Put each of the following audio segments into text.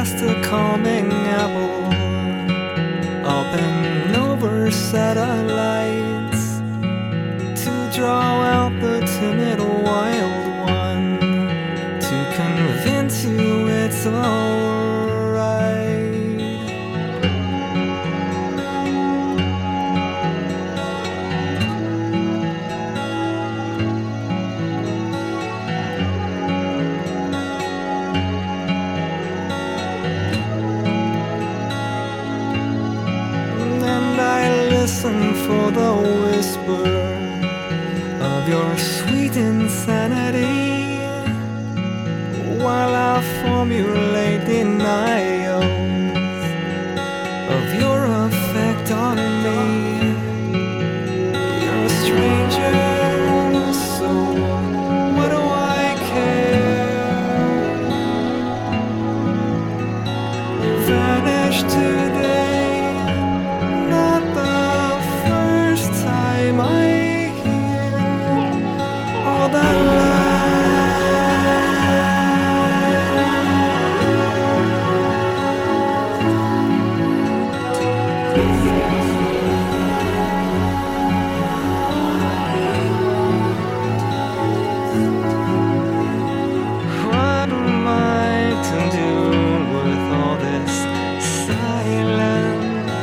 past the calming apple, up and over satellites, to draw out the timid wild one, to convince you it's alright. Listen for the whisper of your sweet insanity, while I formulate denials of your effect on me. You're a stranger, so what do I care? You vanished today. I hear all that What am I to do with all this silence?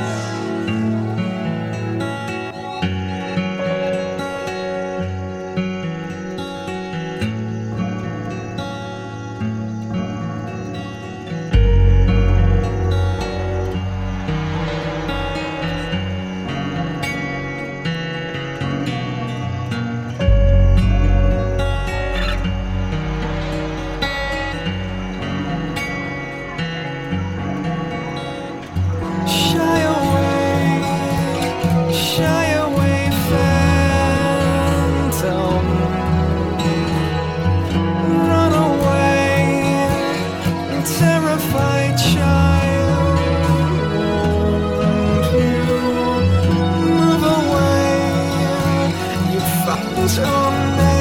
Shy away, phantom. Run away, terrified child. Won't you move away? You found your name.